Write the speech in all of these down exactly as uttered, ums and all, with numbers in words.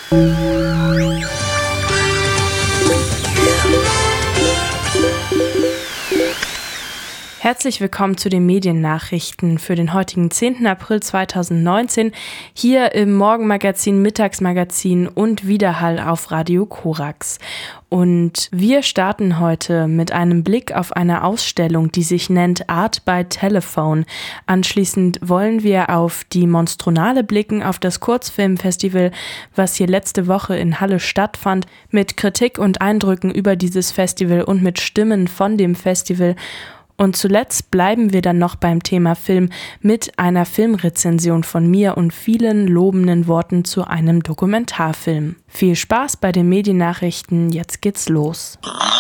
Herzlich willkommen zu den Mediennachrichten für den heutigen zehnten April zweitausendneunzehn, hier im Morgenmagazin, Mittagsmagazin und Widerhall auf Radio Korax. Und wir starten heute mit einem Blick auf eine Ausstellung, die sich nennt Art by Telephone. Anschließend wollen wir auf die Monstronale blicken, auf das Kurzfilmfestival, was hier letzte Woche in Halle stattfand, mit Kritik und Eindrücken über dieses Festival und mit Stimmen von dem Festival. Und zuletzt bleiben wir dann noch beim Thema Film mit einer Filmrezension von mir und vielen lobenden Worten zu einem Dokumentarfilm. Viel Spaß bei den Mediennachrichten, jetzt geht's los.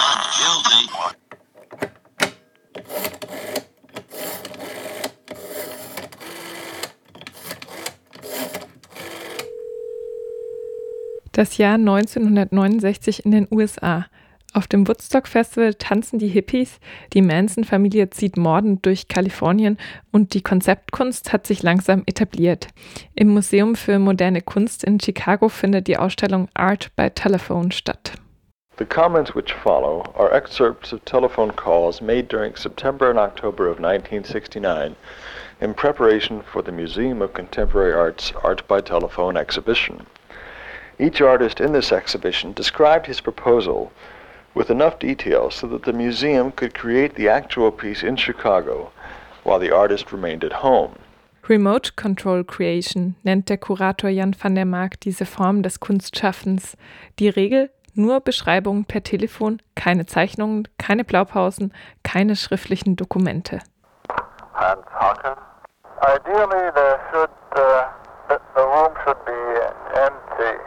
Das Jahr neunzehnhundertneunundsechzig in den U S A. Auf dem Woodstock Festival tanzen die Hippies, die Manson-Familie zieht mordend durch Kalifornien und die Konzeptkunst hat sich langsam etabliert. Im Museum für moderne Kunst in Chicago findet die Ausstellung Art by Telephone statt. The comments which follow are excerpts of telephone calls made during September and October of nineteen sixty-nine in preparation for the Museum of Contemporary Art's Art by Telephone exhibition. Each artist in this exhibition described his proposal with enough detail so that the museum could create the actual piece in Chicago, while the artist remained at home. Remote Control Creation nennt der Kurator Jan van der Mark diese Form des Kunstschaffens. Die Regel: nur Beschreibungen per Telefon, keine Zeichnungen, keine Blaupausen, keine schriftlichen Dokumente. Hans Hake. Ideally, there should uh, the, the room should be empty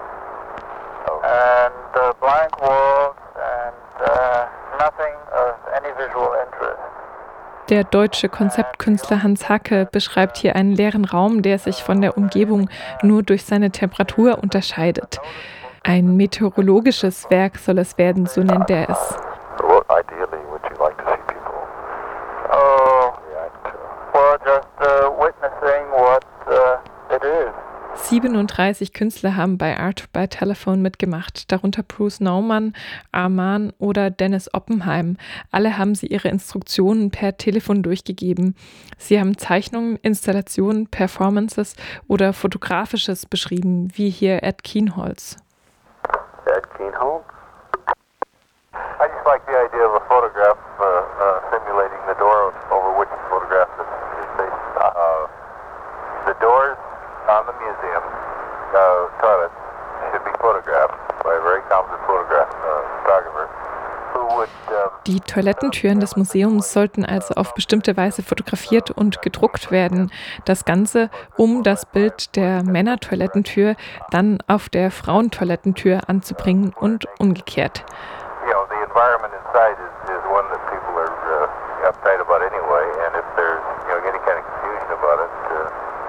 and uh, blank walls. And, uh, nothing of any visual interest. Der deutsche Konzeptkünstler Hans Hake beschreibt hier einen leeren Raum, der sich von der Umgebung nur durch seine Temperatur unterscheidet. Ein meteorologisches Werk soll es werden, so nennt er es. What ideally would you like to see people? Oh, well, just uh, witnessing what uh, it is. siebenunddreißig Künstler haben bei Art by Telephone mitgemacht, darunter Bruce Nauman, Arman oder Dennis Oppenheim. Alle haben sie ihre Instruktionen per Telefon durchgegeben. Sie haben Zeichnungen, Installationen, Performances oder Fotografisches beschrieben, wie hier Ed Kienholz. Ed Kienholz? I just like the idea of a photograph uh, uh, simulating the door over which the photograph is based. Uh, the doors on the museum uh, toilets should be photographed by a very competent photograph uh, photographer who would. Um Die Toilettentüren des Museums sollten also auf bestimmte Weise fotografiert und gedruckt werden. Das Ganze, um das Bild der Männertoilettentür dann auf der Frauentoilettentür anzubringen und umgekehrt. You know, the environment inside is, is one that people are uh, uptight about anyway, and if there's you know any kind of confusion about it. Uh,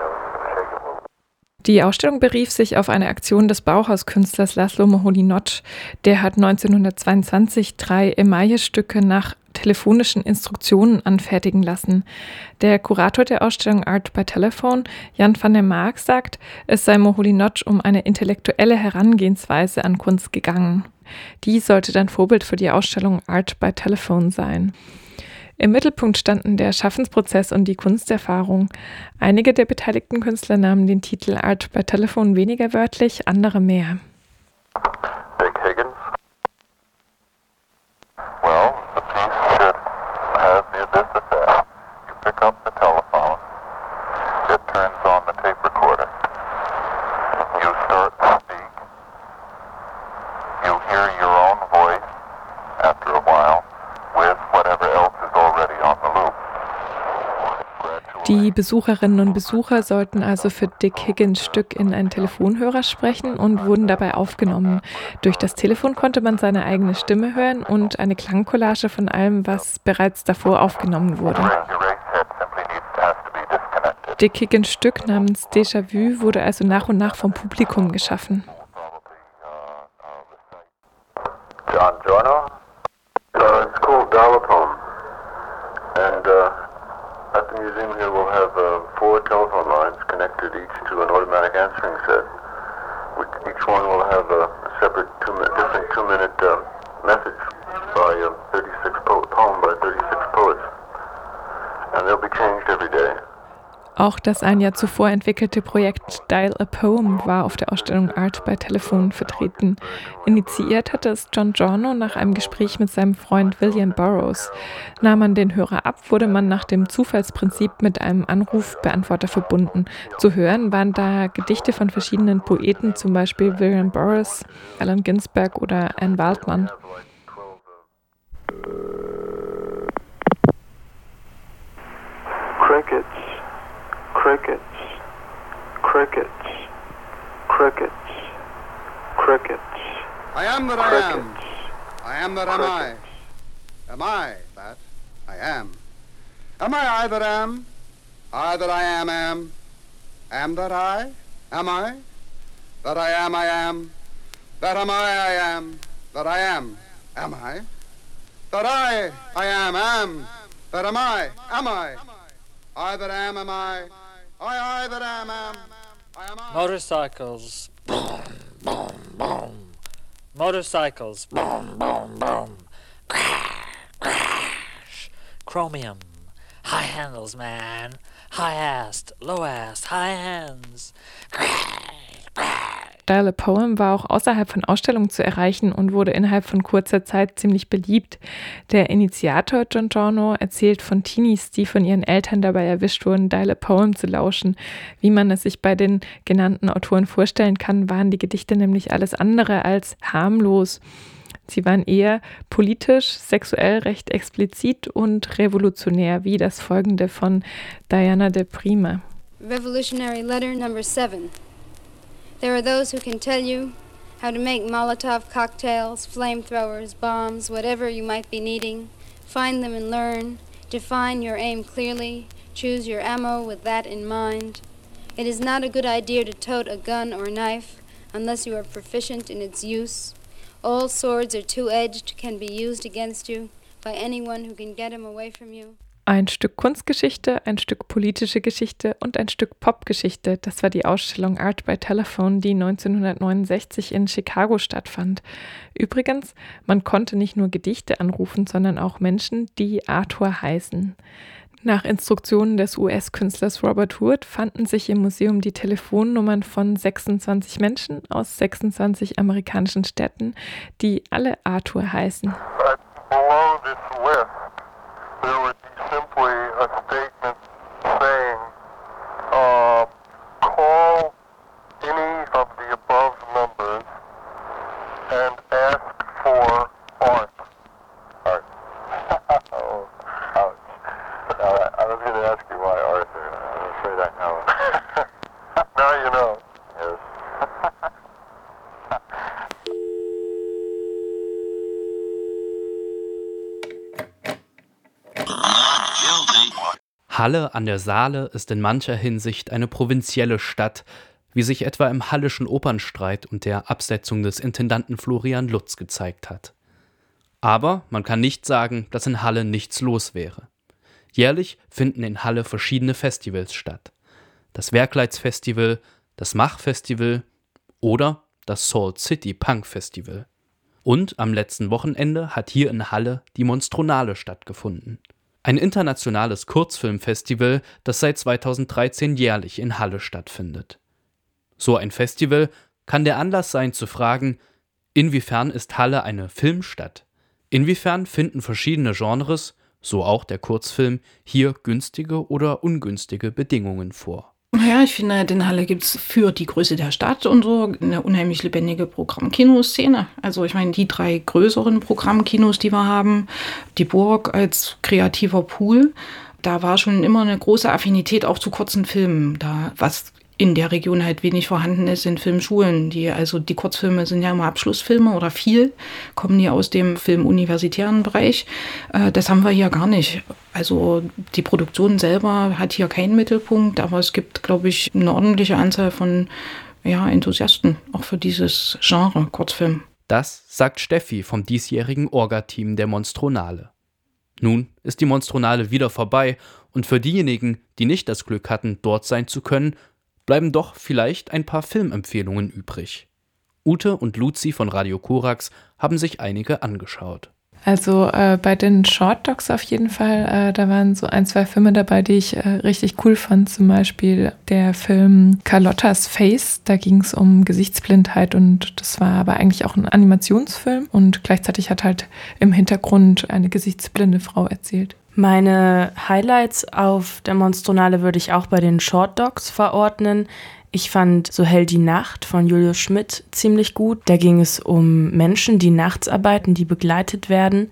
Die Ausstellung berief sich auf eine Aktion des Bauhauskünstlers Laszlo Moholy-Nagy. Der hat neunzehnhundertzweiundzwanzig drei Emaille-Stücke nach telefonischen Instruktionen anfertigen lassen. Der Kurator der Ausstellung Art by Telephone, Jan van der Mark, sagt, es sei Moholy-Nagy um eine intellektuelle Herangehensweise an Kunst gegangen. Die sollte dann Vorbild für die Ausstellung Art by Telephone sein. Im Mittelpunkt standen der Schaffensprozess und die Kunsterfahrung. Einige der beteiligten Künstler nahmen den Titel Art by Telephone weniger wörtlich, andere mehr. Dick Higgins. Well, the piece should have this effect. You pick up the telephone, it turns on the tape recorder. You start to speak. You hear your own voice after a while with whatever else is already on the loop. Die Besucherinnen und Besucher sollten also für Dick Higgins Stück in einen Telefonhörer sprechen und wurden dabei aufgenommen. Durch das Telefon konnte man seine eigene Stimme hören und eine Klangcollage von allem, was bereits davor aufgenommen wurde. Dick Higgins Stück namens Déjà-vu wurde also nach und nach vom Publikum geschaffen. John Giorno. Uh, it's called Dial-A-Pone. And uh, at the museum here we'll have uh, four telephone lines connected each to an automatic answering set. which each one will have a separate two minute, different two-minute uh, message by uh, thirty-six po- poem by thirty-six poets, and they'll be changed every day. Auch das ein Jahr zuvor entwickelte Projekt Dial a Poem war auf der Ausstellung Art by Telephone vertreten. Initiiert hatte es John Giorno nach einem Gespräch mit seinem Freund William Burroughs. Nahm man den Hörer ab, wurde man nach dem Zufallsprinzip mit einem Anrufbeantworter verbunden. Zu hören waren da Gedichte von verschiedenen Poeten, zum Beispiel William Burroughs, Allen Ginsberg oder Anne Waldman. Crickets. Crickets, crickets, crickets, crickets. I am that I am. I am that am I. Am I that I am? Am I I that am? I that I am am. Am that I? Am I? That I am I am. That am I I am. That I am. Am I? That I I am am. That am I. Am I? I that am am I. I, I that am, am, I am I. Motorcycles, boom, boom, boom. Motorcycles, boom, boom, boom. Crash, crash. Chromium, high handles, man. High-assed, low-assed, high hands. Crash, crash. Dial a Poem war auch außerhalb von Ausstellungen zu erreichen und wurde innerhalb von kurzer Zeit ziemlich beliebt. Der Initiator John Giorno erzählt von Teenies, die von ihren Eltern dabei erwischt wurden, Dial a Poem zu lauschen. Wie man es sich bei den genannten Autoren vorstellen kann, waren die Gedichte nämlich alles andere als harmlos. Sie waren eher politisch, sexuell recht explizit und revolutionär, wie das folgende von Diana de Prima. Revolutionary letter number seven. There are those who can tell you how to make Molotov cocktails, flamethrowers, bombs, whatever you might be needing. Find them and learn. Define your aim clearly. Choose your ammo with that in mind. It is not a good idea to tote a gun or knife unless you are proficient in its use. All swords are two-edged, can be used against you by anyone who can get them away from you. Ein Stück Kunstgeschichte, ein Stück politische Geschichte und ein Stück Popgeschichte. Das war die Ausstellung Art by Telephone, die neunzehnhundertneunundsechzig in Chicago stattfand. Übrigens, man konnte nicht nur Gedichte anrufen, sondern auch Menschen, die Arthur heißen. Nach Instruktionen des U S-Künstlers Robert Wood fanden sich im Museum die Telefonnummern von sechsundzwanzig Menschen aus sechsundzwanzig amerikanischen Städten, die alle Arthur heißen. But below this list, there would be simply a statement saying, uh, call any of the above numbers and ask for Art. Art. Oh, ouch. Uh, I was going to ask you why Arthur. I'm afraid I know. Now you know. Yes. Halle an der Saale ist in mancher Hinsicht eine provinzielle Stadt, wie sich etwa im Halleschen Opernstreit und der Absetzung des Intendanten Florian Lutz gezeigt hat. Aber man kann nicht sagen, dass in Halle nichts los wäre. Jährlich finden in Halle verschiedene Festivals statt. Das Werkleitsfestival, das Mach-Festival oder das Salt City Punk Festival. Und am letzten Wochenende hat hier in Halle die Monstronale stattgefunden. Ein internationales Kurzfilmfestival, das seit zweitausenddreizehn jährlich in Halle stattfindet. So ein Festival kann der Anlass sein zu fragen, inwiefern ist Halle eine Filmstadt? Inwiefern finden verschiedene Genres, so auch der Kurzfilm, hier günstige oder ungünstige Bedingungen vor? Ja, ich finde, in Halle gibt es für die Größe der Stadt und so eine unheimlich lebendige Programm-Kinoszene. Also ich meine, die drei größeren Programmkinos, die wir haben, die Burg als kreativer Pool, da war schon immer eine große Affinität auch zu kurzen Filmen. Da, was in der Region halt wenig vorhanden ist, sind Filmschulen. Die, also die Kurzfilme sind ja immer Abschlussfilme oder viel, kommen die aus dem filmuniversitären Bereich. Äh, das haben wir hier gar nicht. Also die Produktion selber hat hier keinen Mittelpunkt, aber es gibt, glaube ich, eine ordentliche Anzahl von ja, Enthusiasten, auch für dieses Genre Kurzfilm. Das sagt Steffi vom diesjährigen Orga-Team der Monstronale. Nun ist die Monstronale wieder vorbei und für diejenigen, die nicht das Glück hatten, dort sein zu können, bleiben doch vielleicht ein paar Filmempfehlungen übrig. Ute und Luzi von Radio Korax haben sich einige angeschaut. Also äh, bei den Short Docs auf jeden Fall, äh, da waren so ein, zwei Filme dabei, die ich äh, richtig cool fand. Zum Beispiel der Film Carlottas Face, da ging es um Gesichtsblindheit und das war aber eigentlich auch ein Animationsfilm und gleichzeitig hat halt im Hintergrund eine gesichtsblinde Frau erzählt. Meine Highlights auf der Monstronale würde ich auch bei den Short Docs verordnen. Ich fand So hell die Nacht von Julius Schmidt ziemlich gut. Da ging es um Menschen, die nachts arbeiten, die begleitet werden.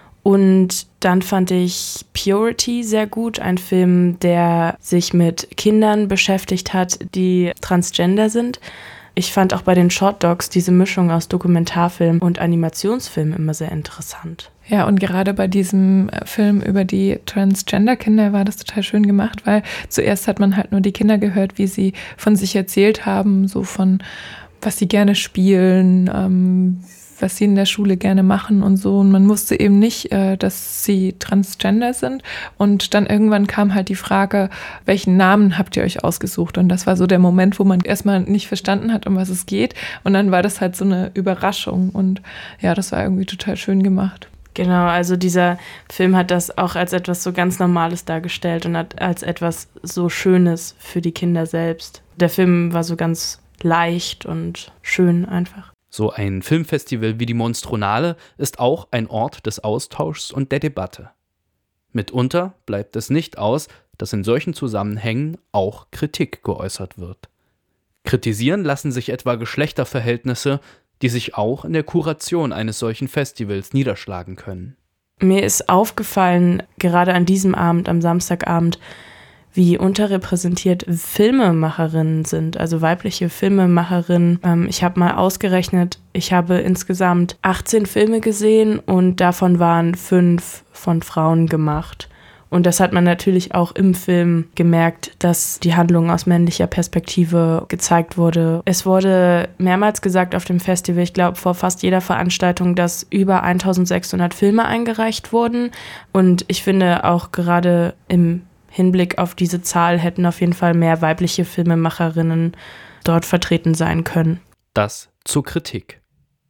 Und dann fand ich Purity sehr gut, ein Film, der sich mit Kindern beschäftigt hat, die transgender sind. Ich fand auch bei den Short Docs diese Mischung aus Dokumentarfilm und Animationsfilm immer sehr interessant. Ja, und gerade bei diesem Film über die Transgender-Kinder war das total schön gemacht, weil zuerst hat man halt nur die Kinder gehört, wie sie von sich erzählt haben, so von was sie gerne spielen, ähm, was sie in der Schule gerne machen und so. Und man wusste eben nicht, äh, dass sie transgender sind. Und dann irgendwann kam halt die Frage, welchen Namen habt ihr euch ausgesucht? Und das war so der Moment, wo man erstmal nicht verstanden hat, um was es geht. Und dann war das halt so eine Überraschung. Und ja, das war irgendwie total schön gemacht. Genau, also dieser Film hat das auch als etwas so ganz Normales dargestellt und hat als etwas so Schönes für die Kinder selbst. Der Film war so ganz leicht und schön einfach. So ein Filmfestival wie die Monstronale ist auch ein Ort des Austauschs und der Debatte. Mitunter bleibt es nicht aus, dass in solchen Zusammenhängen auch Kritik geäußert wird. Kritisieren lassen sich etwa Geschlechterverhältnisse, die sich auch in der Kuration eines solchen Festivals niederschlagen können. Mir ist aufgefallen, gerade an diesem Abend, am Samstagabend, wie unterrepräsentiert Filmemacherinnen sind, also weibliche Filmemacherinnen. Ähm, ich habe mal ausgerechnet, ich habe insgesamt achtzehn Filme gesehen und davon waren fünf von Frauen gemacht. Und das hat man natürlich auch im Film gemerkt, dass die Handlung aus männlicher Perspektive gezeigt wurde. Es wurde mehrmals gesagt auf dem Festival, ich glaube vor fast jeder Veranstaltung, dass über eintausendsechshundert Filme eingereicht wurden. Und ich finde auch gerade im Hinblick auf diese Zahl hätten auf jeden Fall mehr weibliche Filmemacherinnen dort vertreten sein können. Das zur Kritik.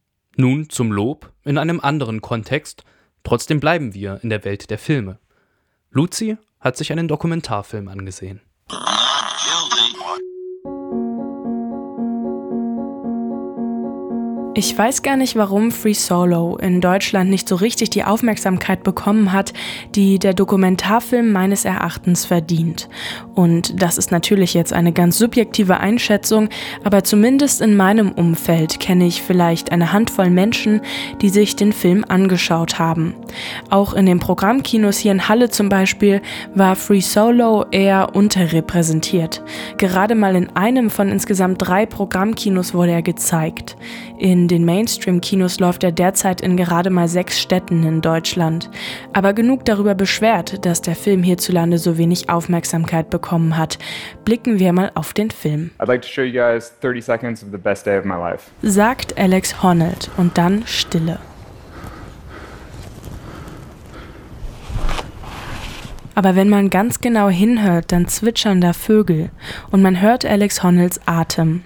Nun zum Lob in einem anderen Kontext. Trotzdem bleiben wir in der Welt der Filme. Luzi hat sich einen Dokumentarfilm angesehen. Ich weiß gar nicht, warum Free Solo in Deutschland nicht so richtig die Aufmerksamkeit bekommen hat, die der Dokumentarfilm meines Erachtens verdient. Und das ist natürlich jetzt eine ganz subjektive Einschätzung, aber zumindest in meinem Umfeld kenne ich vielleicht eine Handvoll Menschen, die sich den Film angeschaut haben. Auch in den Programmkinos hier in Halle zum Beispiel war Free Solo eher unterrepräsentiert. Gerade mal in einem von insgesamt drei Programmkinos wurde er gezeigt. In den Mainstream-Kinos läuft er derzeit in gerade mal sechs Städten in Deutschland. Aber genug darüber beschwert, dass der Film hierzulande so wenig Aufmerksamkeit bekommen hat. Blicken wir mal auf den Film. I'd like to show you guys thirty seconds of the best day of my life. Sagt Alex Honnold und dann Stille. Aber wenn man ganz genau hinhört, dann zwitschern da Vögel und man hört Alex Honnolds Atem.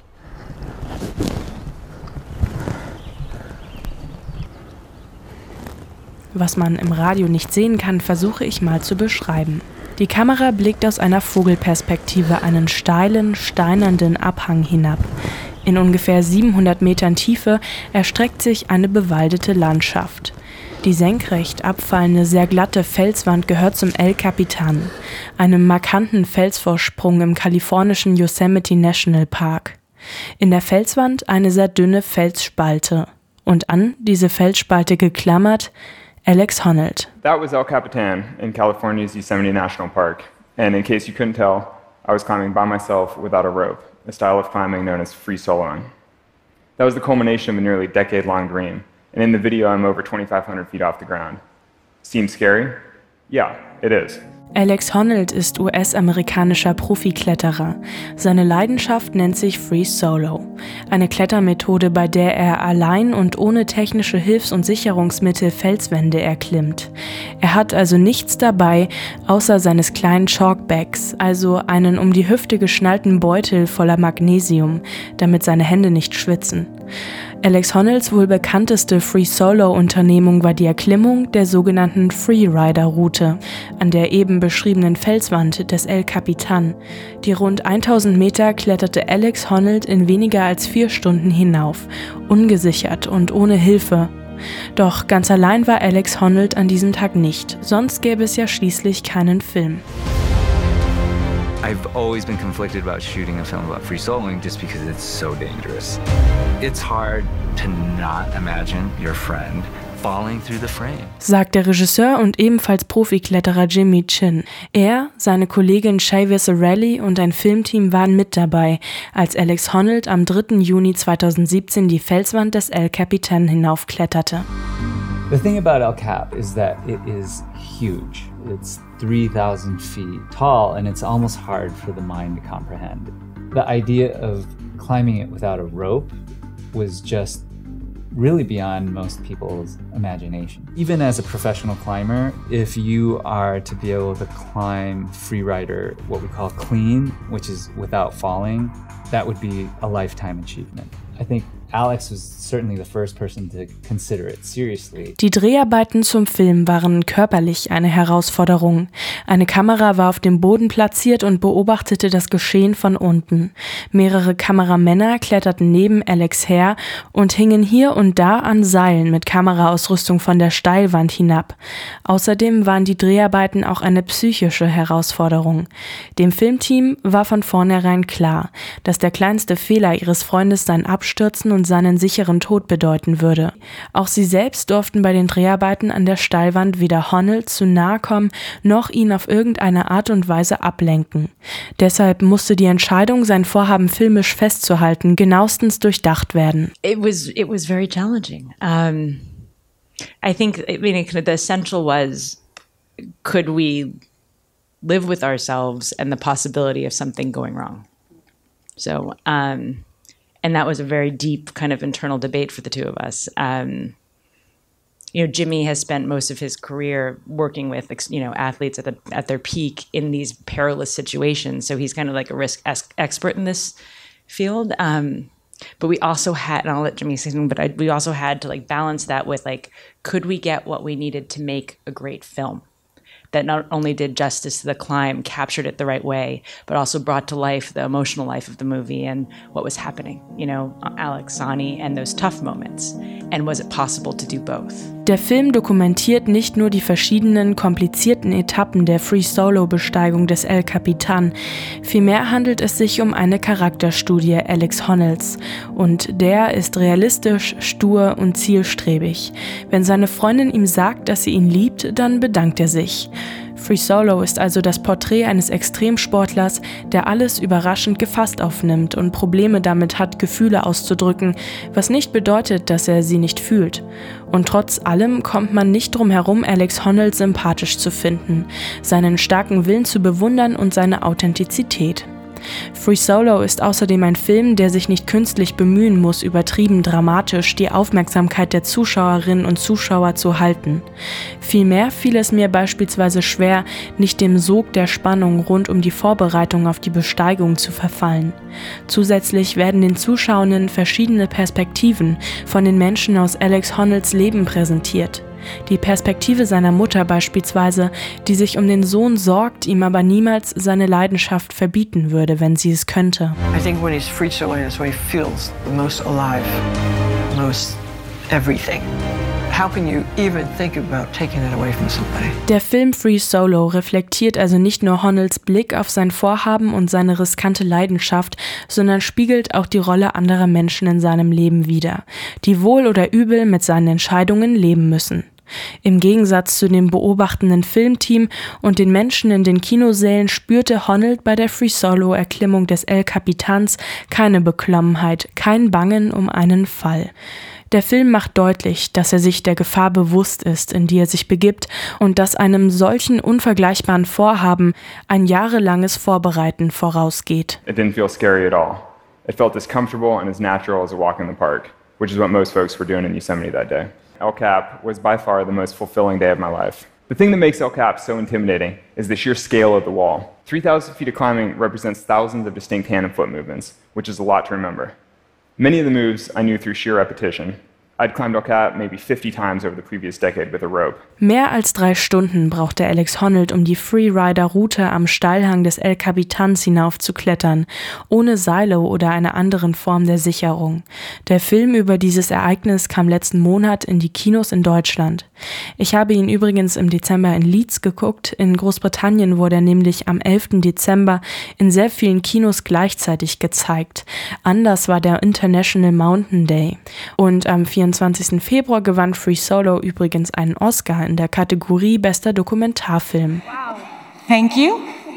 Was man im Radio nicht sehen kann, versuche ich mal zu beschreiben. Die Kamera blickt aus einer Vogelperspektive einen steilen, steinernden Abhang hinab. In ungefähr siebenhundert Metern Tiefe erstreckt sich eine bewaldete Landschaft. Die senkrecht abfallende, sehr glatte Felswand gehört zum El Capitan, einem markanten Felsvorsprung im kalifornischen Yosemite National Park. In der Felswand eine sehr dünne Felsspalte. Und an diese Felsspalte geklammert Alex Honnold. That was El Capitan in California's Yosemite National Park. And in case you couldn't tell, I was climbing by myself without a rope, a style of climbing known as free soloing. That was the culmination of a nearly decade-long dream. And in the video, I'm over twenty-five hundred feet off the ground. Seems scary? Yeah, it is. Alex Honnold ist U S-amerikanischer Profikletterer. Seine Leidenschaft nennt sich Free Solo. Eine Klettermethode, bei der er allein und ohne technische Hilfs- und Sicherungsmittel Felswände erklimmt. Er hat also nichts dabei, außer seines kleinen Chalkbags, also einen um die Hüfte geschnallten Beutel voller Magnesium, damit seine Hände nicht schwitzen. Alex Honnolds wohl bekannteste Free-Solo-Unternehmung war die Erklimmung der sogenannten Freerider-Route an der eben beschriebenen Felswand des El Capitan. Die rund tausend Meter kletterte Alex Honnold in weniger als vier Stunden hinauf, ungesichert und ohne Hilfe. Doch ganz allein war Alex Honnold an diesem Tag nicht, sonst gäbe es ja schließlich keinen Film. I've always been conflicted about shooting a film about free soloing just because it's so dangerous. It's hard to not imagine your friend falling through the frame. Sagt der Regisseur und ebenfalls Profikletterer Jimmy Chin. Er, seine Kollegin Shay Visarelli und ein Filmteam waren mit dabei, als Alex Honnold am dritten Juni zweitausendsiebzehn die Felswand des El Capitan hinaufkletterte. The thing about El Cap is that it is huge. It's three thousand feet tall, and it's almost hard for the mind to comprehend. The idea of climbing it without a rope was just really beyond most people's imagination. Even as a professional climber, if you are to be able to climb Freerider, what we call clean, which is without falling, that would be a lifetime achievement. I think Alex was certainly the first person to consider it seriously. Die Dreharbeiten zum Film waren körperlich eine Herausforderung. Eine Kamera war auf dem Boden platziert und beobachtete das Geschehen von unten. Mehrere Kameramänner kletterten neben Alex her und hingen hier und da an Seilen mit Kameraausrüstung von der Steilwand hinab. Außerdem waren die Dreharbeiten auch eine psychische Herausforderung. Dem Filmteam war von vornherein klar, dass der kleinste Fehler ihres Freundes sein Abstürzen und seinen sicheren Tod bedeuten würde. Auch sie selbst durften bei den Dreharbeiten an der Steilwand weder Honnold zu nahe kommen, noch ihn auf irgendeine Art und Weise ablenken. Deshalb musste die Entscheidung, sein Vorhaben filmisch festzuhalten, genauestens durchdacht werden. It was it was very challenging. Um, I think I mean the essential was, could we live with ourselves and the possibility of something going wrong? So, um, and that was a very deep kind of internal debate for the two of us. Um, you know, Jimmy has spent most of his career working with, you know, athletes at the at their peak in these perilous situations. So he's kind of like a risk es- expert in this field. Um, but we also had, and I'll let Jimmy say something, but I, we also had to like balance that with like, could we get what we needed to make a great film that not only did justice to the climb, captured it the right way, but also brought to life the emotional life of the movie and what was happening, you know, Alex, Sonny, and those tough moments. And was it possible to do both? Der Film dokumentiert nicht nur die verschiedenen komplizierten Etappen der Free-Solo-Besteigung des El Capitan, vielmehr handelt es sich um eine Charakterstudie Alex Honnolds. Und der ist realistisch, stur und zielstrebig. Wenn seine Freundin ihm sagt, dass sie ihn liebt, dann bedankt er sich. Free Solo ist also das Porträt eines Extremsportlers, der alles überraschend gefasst aufnimmt und Probleme damit hat, Gefühle auszudrücken, was nicht bedeutet, dass er sie nicht fühlt. Und trotz allem kommt man nicht drum herum, Alex Honnold sympathisch zu finden, seinen starken Willen zu bewundern und seine Authentizität. Free Solo ist außerdem ein Film, der sich nicht künstlich bemühen muss, übertrieben dramatisch die Aufmerksamkeit der Zuschauerinnen und Zuschauer zu halten. Vielmehr fiel es mir beispielsweise schwer, nicht dem Sog der Spannung rund um die Vorbereitung auf die Besteigung zu verfallen. Zusätzlich werden den Zuschauenden verschiedene Perspektiven von den Menschen aus Alex Honnolds Leben präsentiert. Die Perspektive seiner Mutter beispielsweise, die sich um den Sohn sorgt, ihm aber niemals seine Leidenschaft verbieten würde, wenn sie es könnte. I think when he's free soloing, that's when he feels the most alive, most everything. How can you even think about taking that away from somebody? Der Film Free Solo reflektiert also nicht nur Honnolds Blick auf sein Vorhaben und seine riskante Leidenschaft, sondern spiegelt auch die Rolle anderer Menschen in seinem Leben wider, die wohl oder übel mit seinen Entscheidungen leben müssen. Im Gegensatz zu dem beobachtenden Filmteam und den Menschen in den Kinosälen spürte Honnold bei der Free-Solo-Erklimmung des El Capitans keine Beklommenheit, kein Bangen um einen Fall. Der Film macht deutlich, dass er sich der Gefahr bewusst ist, in die er sich begibt, und dass einem solchen unvergleichbaren Vorhaben ein jahrelanges Vorbereiten vorausgeht. It didn't feel scary at all. It felt as comfortable and as natural as a walk in the park, which is what most folks were doing in Yosemite that day. El Cap was by far the most fulfilling day of my life. The thing that makes El Cap so intimidating is the sheer scale of the wall. three thousand feet of climbing represents thousands of distinct hand and foot movements, which is a lot to remember. Many of the moves I knew through sheer repetition. I'd climbed El Cap maybe fifty times over the previous decade with a rope. Mehr als drei Stunden brauchte Alex Honnold, um die Freerider-Route am Steilhang des El Capitans hinaufzuklettern, ohne Seile oder einer anderen Form der Sicherung. Der Film über dieses Ereignis kam letzten Monat in die Kinos in Deutschland. Ich habe ihn übrigens im Dezember in Leeds geguckt. In Großbritannien wurde er nämlich am elften Dezember in sehr vielen Kinos gleichzeitig gezeigt. Anders war der International Mountain Day. Und am vierundzwanzigsten Februar gewann Free Solo übrigens einen Oscar in der Kategorie Bester Dokumentarfilm. Wow. Thank you.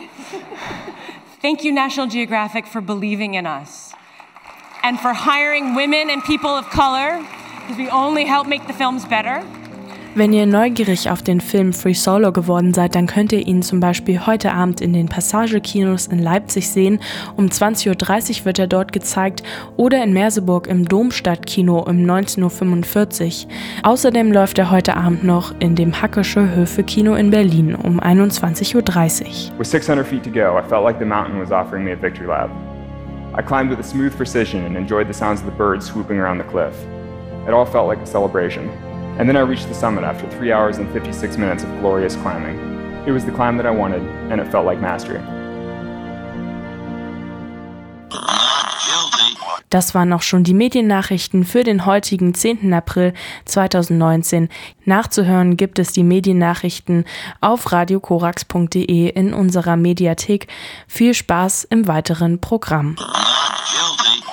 Thank you, National Geographic, for believing in us and for hiring women and people of color, because we only help make the films better. Wenn ihr neugierig auf den Film Free Solo geworden seid, dann könnt ihr ihn zum Beispiel heute Abend in den Passage-Kinos in Leipzig sehen. Um zwanzig Uhr dreißig wird er dort gezeigt oder in Merseburg im Domstadtkino um neunzehn Uhr fünfundvierzig. Außerdem läuft er heute Abend noch in dem Hackesche Höfe-Kino in Berlin um einundzwanzig Uhr dreißig. With six hundred feet to go, I felt like the mountain was offering me a victory lap. I climbed with a smooth precision and enjoyed the sounds of the birds swooping around the cliff. It all felt like a celebration. And then I reached the summit after three hours and fifty-six minutes of glorious climbing. It was the climb that I wanted, and it felt like mastery. Das waren auch schon die Mediennachrichten für den heutigen zehnten April zweitausendneunzehn. Nachzuhören gibt es die Mediennachrichten auf radio korax punkt de in unserer Mediathek. Viel Spaß im weiteren Programm.